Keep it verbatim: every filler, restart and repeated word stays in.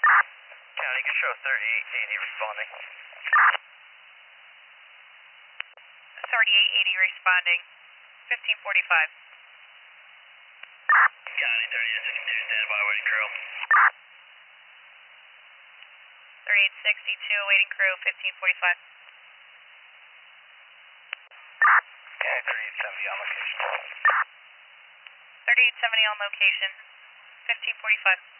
County Control thirty-eight eighty responding. thirty-eight eighty responding. fifteen forty-five. County thirty-eight sixty-two standby waiting crew. thirty-eight sixty-two waiting crew. fifteen forty-five. County thirty-eight seventy on location. thirty-eight seventy on location. fifteen forty-five.